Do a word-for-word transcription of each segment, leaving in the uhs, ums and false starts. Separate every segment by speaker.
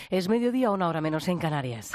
Speaker 1: Es mediodía, una hora menos en Canarias.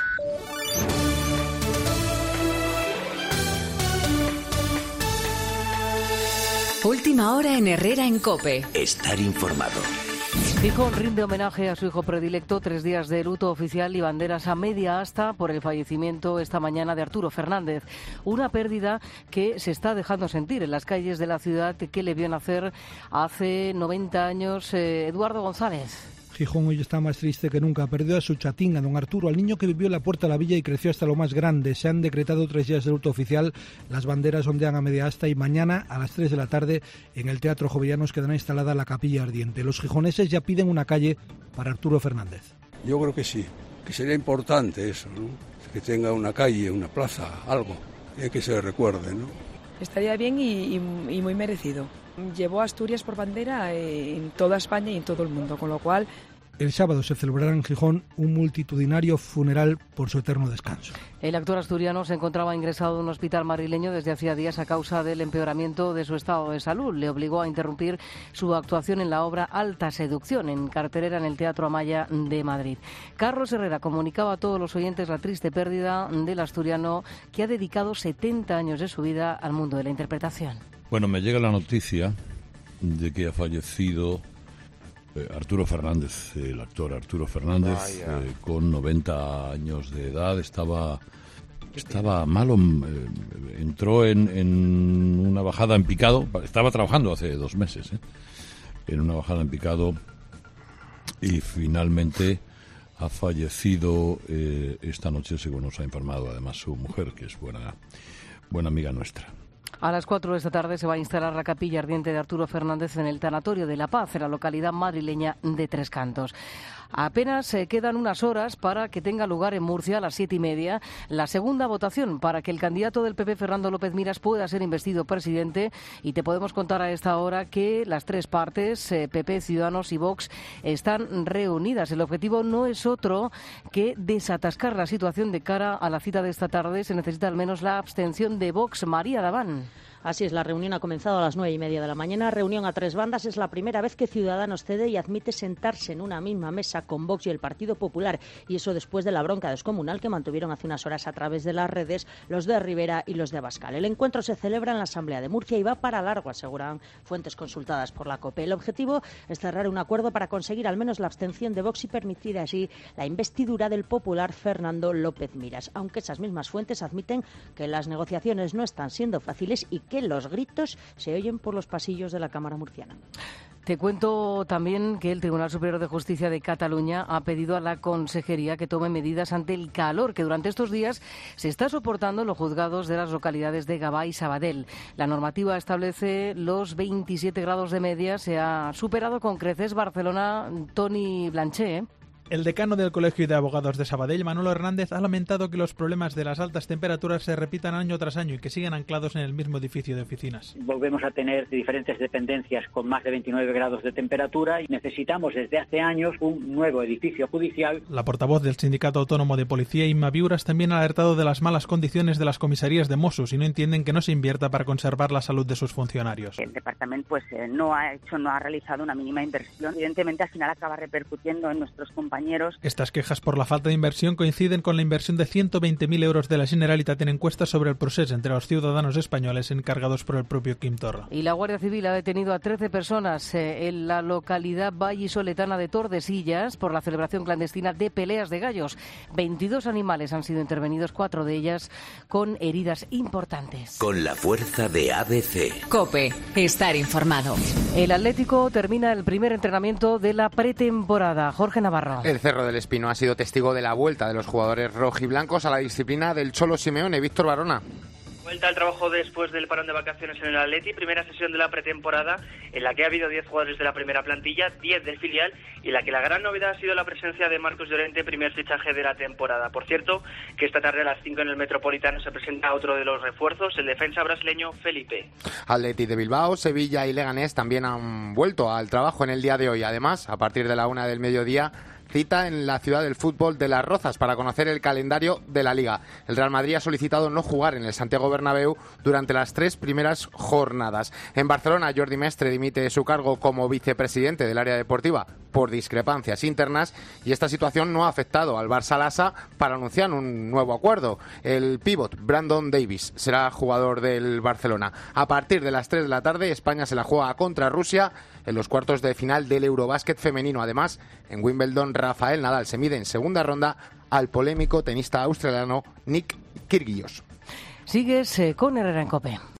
Speaker 2: Última hora en Herrera en COPE.
Speaker 3: Estar informado.
Speaker 1: Gijón rinde homenaje a su hijo predilecto, tres días de luto oficial y banderas a media asta por el fallecimiento esta mañana de Arturo Fernández. Una pérdida que se está dejando sentir en las calles de la ciudad que le vio nacer hace noventa años. Eh, Eduardo González.
Speaker 4: Gijón hoy está más triste que nunca. Perdió a su chatín, a don Arturo, al niño que vivió en la puerta de la villa y creció hasta lo más grande. Se han decretado tres días de luto oficial, las banderas ondean a media asta y mañana a las tres de la tarde en el Teatro Jovellanos quedará instalada la capilla ardiente. Los gijoneses ya piden una calle para Arturo Fernández.
Speaker 5: Yo creo que sí, que sería importante eso, ¿no? Que tenga una calle, una plaza, algo, que se recuerde, ¿no?
Speaker 6: Estaría bien y, y, y muy merecido. Llevó a Asturias por bandera en toda España y en todo el mundo, con lo cual...
Speaker 4: El sábado se celebrará en Gijón un multitudinario funeral por su eterno descanso.
Speaker 1: El actor asturiano se encontraba ingresado en un hospital madrileño desde hacía días a causa del empeoramiento de su estado de salud. Le obligó a interrumpir su actuación en la obra Alta Seducción, en cartelera en el Teatro Amaya de Madrid. Carlos Herrera comunicaba a todos los oyentes la triste pérdida del asturiano que ha dedicado setenta años de su vida al mundo de la interpretación.
Speaker 7: Bueno, me llega la noticia de que ha fallecido Eh, Arturo Fernández, el actor Arturo Fernández, eh, con noventa años de edad. Estaba estaba malo, eh, entró en, en una bajada en picado. Estaba trabajando hace dos meses, eh, en una bajada en picado y finalmente ha fallecido eh, esta noche, según nos ha informado además su mujer, que es buena, buena amiga nuestra.
Speaker 1: A las cuatro de esta tarde se va a instalar la capilla ardiente de Arturo Fernández en el Tanatorio de La Paz, en la localidad madrileña de Tres Cantos. Apenas se quedan unas horas para que tenga lugar en Murcia a las siete y media la segunda votación para que el candidato del P P, Fernando López Miras, pueda ser investido presidente. Y te podemos contar a esta hora que las tres partes, eh, P P, Ciudadanos y Vox, están reunidas. El objetivo no es otro que desatascar la situación de cara a la cita de esta tarde. Se necesita al menos la abstención de Vox. María Daván.
Speaker 8: Así es, la reunión ha comenzado a las nueve y media de la mañana. Reunión a tres bandas. Es la primera vez que Ciudadanos cede y admite sentarse en una misma mesa con Vox y el Partido Popular. Y eso después de la bronca descomunal que mantuvieron hace unas horas a través de las redes los de Rivera y los de Abascal. El encuentro se celebra en la Asamblea de Murcia y va para largo, aseguran fuentes consultadas por la COPE. El objetivo es cerrar un acuerdo para conseguir al menos la abstención de Vox y permitir así la investidura del popular Fernando López Miras. Aunque esas mismas fuentes admiten que las negociaciones no están siendo fáciles y que los gritos se oyen por los pasillos de la Cámara murciana.
Speaker 1: Te cuento también que el Tribunal Superior de Justicia de Cataluña ha pedido a la Consejería que tome medidas ante el calor que durante estos días se está soportando en los juzgados de las localidades de Gavà y Sabadell. La normativa establece los veintisiete grados de media. Se ha superado con creces Barcelona. Toni Blanché, ¿eh?
Speaker 9: El decano del Colegio de Abogados de Sabadell, Manolo Hernández, ha lamentado que los problemas de las altas temperaturas se repitan año tras año y que siguen anclados en el mismo edificio de oficinas.
Speaker 10: Volvemos a tener diferentes dependencias con más de veintinueve grados de temperatura y necesitamos desde hace años un nuevo edificio judicial.
Speaker 9: La portavoz del Sindicato Autónomo de Policía, Inma Viuras, también ha alertado de las malas condiciones de las comisarías de Mossos y no entienden que no se invierta para conservar la salud de sus funcionarios.
Speaker 11: El departamento pues eh, no ha hecho, no ha realizado una mínima inversión. Evidentemente al final acaba repercutiendo en nuestros compañeros.
Speaker 9: Estas quejas por la falta de inversión coinciden con la inversión de ciento veinte mil euros de la Generalitat en encuestas sobre el procés entre los ciudadanos españoles encargados por el propio Quim Torra.
Speaker 1: Y la Guardia Civil ha detenido a trece personas eh, en la localidad vallisoletana de Tordesillas por la celebración clandestina de peleas de gallos. veintidós animales han sido intervenidos, cuatro de ellas con heridas importantes.
Speaker 3: Con la fuerza de A B C.
Speaker 2: COPE, estar informado.
Speaker 1: El Atlético termina el primer entrenamiento de la pretemporada. Jorge Navarro.
Speaker 12: El Cerro del Espino ha sido testigo de la vuelta de los jugadores rojiblancos a la disciplina del Cholo Simeone. Víctor Barona.
Speaker 13: Vuelta al trabajo después del parón de vacaciones en el Atleti, primera sesión de la pretemporada en la que ha habido diez jugadores de la primera plantilla, diez del filial y en la que la gran novedad ha sido la presencia de Marcos Llorente, primer fichaje de la temporada. Por cierto, que esta tarde a las cinco en el Metropolitano se presenta otro de los refuerzos, el defensa brasileño Felipe.
Speaker 12: Atleti de Bilbao, Sevilla y Leganés también han vuelto al trabajo en el día de hoy. Además, a partir de la una del mediodía, cita en la ciudad del fútbol de Las Rozas para conocer el calendario de la Liga. El Real Madrid ha solicitado no jugar en el Santiago Bernabéu durante las tres primeras jornadas. En Barcelona, Jordi Mestre dimite de su cargo como vicepresidente del área deportiva por discrepancias internas, y esta situación no ha afectado al Barça-Lassa para anunciar un nuevo acuerdo. El pívot Brandon Davis será jugador del Barcelona. A partir de las tres de la tarde, España se la juega contra Rusia en los cuartos de final del Eurobásquet femenino. Además, en Wimbledon, Rafael Nadal se mide en segunda ronda al polémico tenista australiano Nick Kyrgios.
Speaker 1: Sigues eh, con Herrera en COPE.